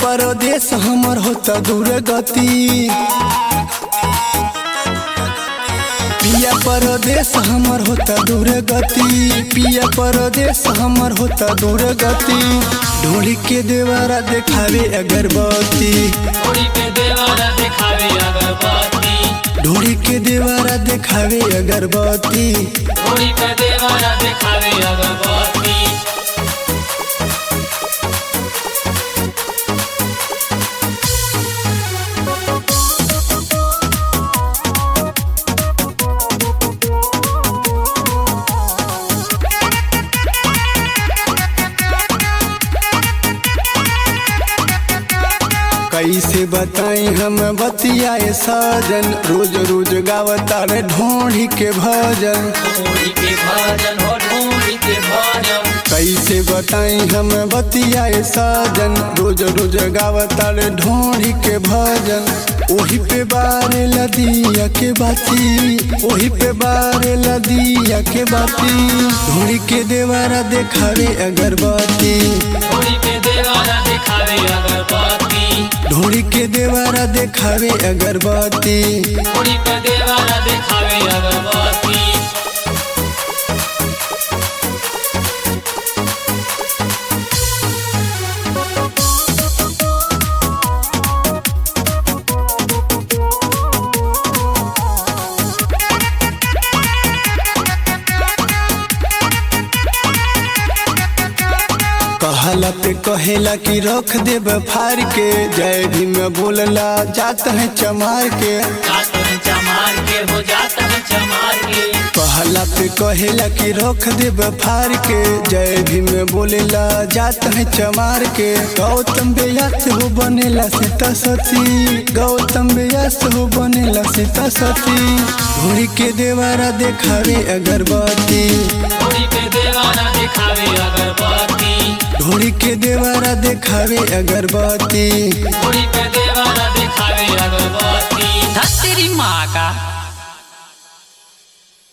परदेश हमर होता दूर गति। पिया परदेश हमर होता दूर गति। पिया परदेश हमर होता दूर गति। ढोली के देवारा देखावे अगरबत्ती। ढोली पे देवारा देखावे अगरबत्ती। ढोली के देवारा देखावे अगरबत्ती। ढोली पे देवारा देखावे अगरबत्ती। कैसे बताई हम बतियाए साजन, रोज रोज गावता रे ढोढ़ी के भजन। ढोली के भजन हो ढोली के भजन। कैसे बताई हम बतियाए साजन, रोज रोज गावता रे ढोढ़ी के भजन। ओही पे बारे लदिया के बाती। ओही पे बारे लदिया के बाती। ढोढ़ी के देवारा देखावे अगरबत्ती। ढोली पे देवारा देखावे अगरबत्ती। ढोली के देवारा देखावे अगरबत्ती। ढोली पे देवारा देखावे अगरबत्ती। कहला पे कहेला कि रख देब फार के। जय भीम बोलला जात है चमार के। जात है चमार के हो जात है चमार के। कहला पे कहेला कि रख देब फार के। जय भीम बोलेला जात है चमार के। गौतम व्यास हो बनेला सीता सती। गौतम व्यास हो बनेला सीता सती। ढोली के देवारा देखावे अगरबत्ती। ढोली पे देवारा देखावे अगरबत्ती। ढोली के देवारा देखावे अगरबत्ती। ढोली पे देवारा देखावे अगरबत्ती। धत्तेरी माँ का